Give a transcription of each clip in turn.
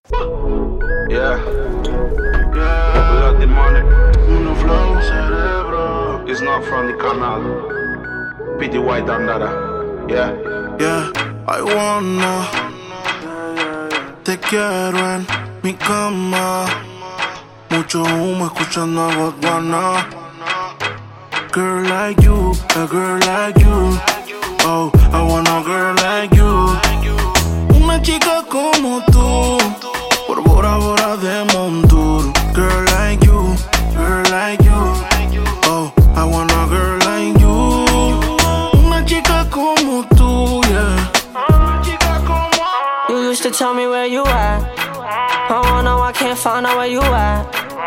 Yeah, yeah, we got the money. Uno flow, cerebro. It's not from the canal. PTY Dandara. Yeah, yeah, I wanna. Te quiero en mi cama. Mucho humo escuchando a Godwana. Girl like you, a girl like you. Oh, I want a girl like you. Una chica como tú, por Bora Bora de Montour. Girl like you, girl like you. Oh, I want a girl like you. Una chica como tú, yeah. Una chica como tú. You used to tell me where you at. Oh, no, I can't find out where you at.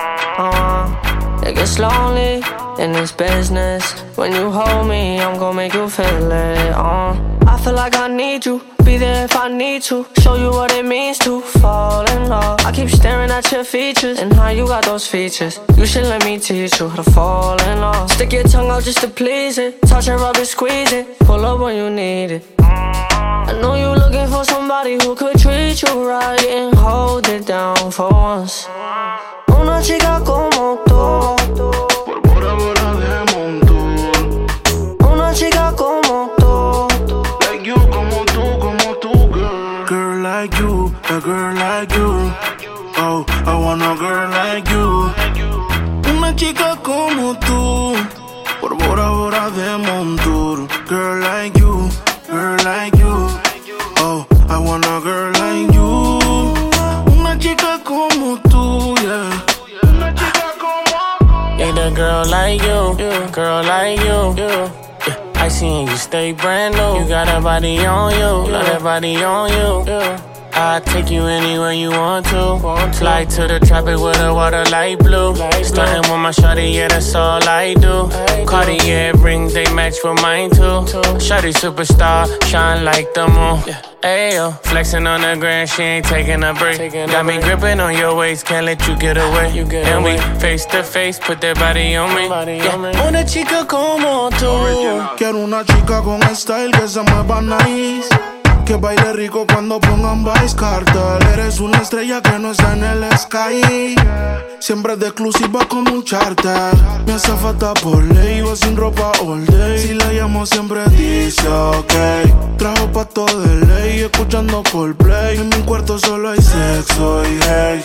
It gets lonely in this business. When you hold me, I'm gon' make you feel it. I feel like I need you. Be there if I need to. Show you what it means to fall in love. I keep staring at your features and how you got those features. You should let me teach you how to fall in love. Stick your tongue out just to please it. Touch it, rub it, squeeze it. Pull up when you need it. I know you looking for somebody who could treat you right and hold it down for once. Una chica como tú, por Bora Bora de Montour. una chica como tú. Like you, como tú, girl. Girl like you, a girl like you. Oh, I want a girl like you. Una chica como tú, por Bora Bora de Montour. Girl like you, girl like you. Oh, I want a girl like you. Una chica como tú, yeah. Una chica como tú. Need a girl like you, girl like you. Yeah, I seen you stay brand new. You got a body on you, got a body on you. I'll take you anywhere you want to. Fly to the tropic with the water light blue. Starting with my shawty, yeah, that's all I do. Cartier rings, they match with mine too. Shawty superstar, shine like the moon. Ayo, flexing on the ground, she ain't taking a break. Got me gripping on your waist, can't let you get away. And we face to face, put that body on me. Yeah. Una chica como tú. Quiero una chica con style que se mueva nice. Que baile rico cuando pongan Vice Cartel. Eres una estrella que no está en el sky. Siempre es de exclusiva como un charter. Me hace falta por ley, iba sin ropa all day. Si la llamo siempre dice ok. Trajo pato de ley, escuchando Coldplay. En mi cuarto solo hay sexo y hate.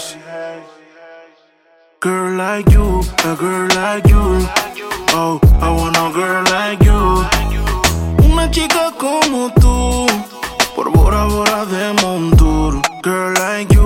Girl like you, a girl like you. Oh, I want a girl like you. Una chica como tú, por Bora Bora de Montour. Girl like you.